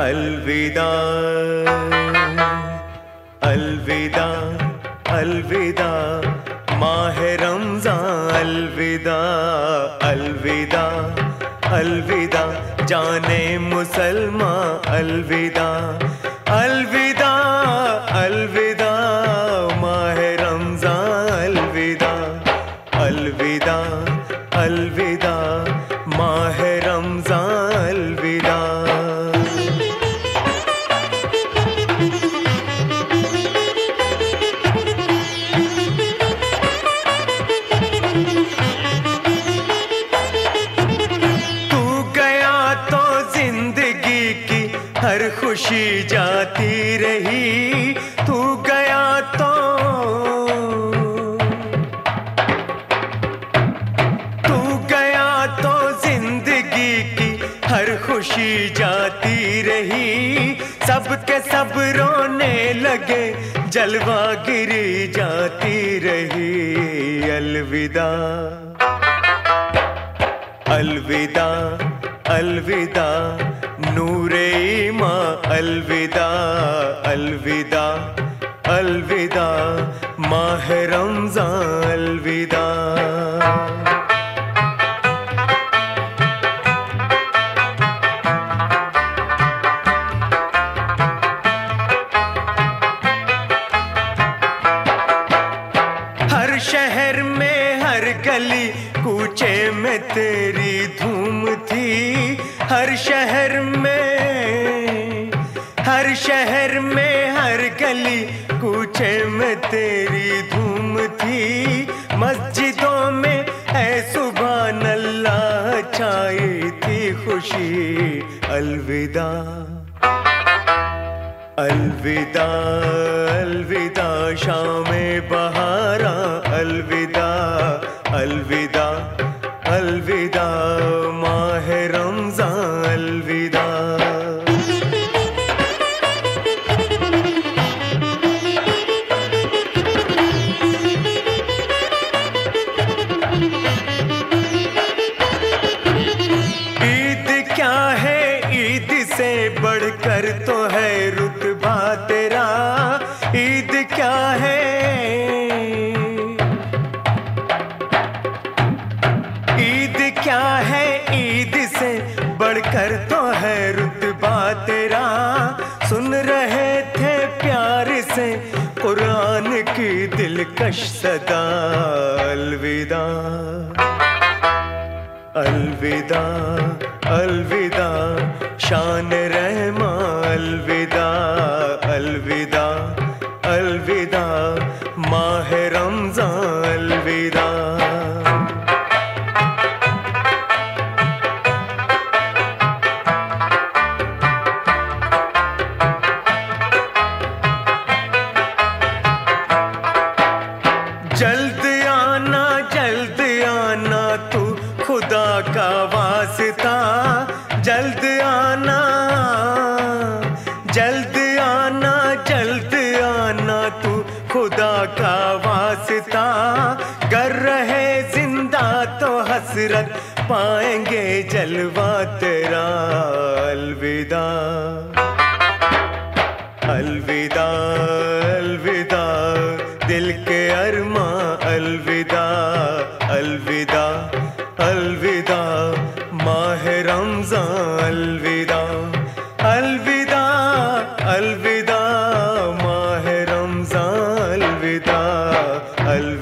अलविदा अलविदा अलविदा माहे रमज़ान अलविदा अलविदा अलविदा जाने मुसलमान अलविदा अलविदा अलविदा माहे रमज़ान अलविदा अलविदा अलविदा माहे रमज़ान अलविदा। हर खुशी जाती रही, तू गया तो जिंदगी की हर खुशी जाती रही। सबके सब रोने लगे, जलवागिरी जाती रही। अलविदा अलविदा अलविदा नूरे ईमान अलविदा अलविदा अलविदा माहे रमज़ान अलविदा। हर शहर में हर गली कूचे में तेरी धूम थी। हर शहर में हर गली कूचे में तेरी धूम थी। मस्जिदों में ऐ सुभान अल्लाह छाई थी खुशी। अलविदा अलविदा अलविदा शामे बहारा अलविदा अलविदा अलविदा माहे रमज़ान अलविदा। ईद क्या है, ईद से बढ़कर तो है रुतबा तेरा। ईद क्या है, ईद क्या है, ईद से बढ़कर तो है रुतबा तेरा। सुन रहे थे प्यार से कुरान की दिलकश सदा। अलविदा अलविदा अलविदा शान रहमान अलविदा अलविदा अलविदा माहे रमज़ान अलविदा। जल्द आना तू खुदा का वास्ता। जल्द आना जल्द आना जल्द आना तू खुदा का वास्ता। कर रहे जिंदा तो हसरत पाएंगे जलवा तेरा। अलविदा अलविदा अलविदा दिल के अरमा अलविदा अलविदा अलविदा माहे रमज़ान अलविदा अलविदा अलविदा माहे रमज़ान अलविदा अलविदा।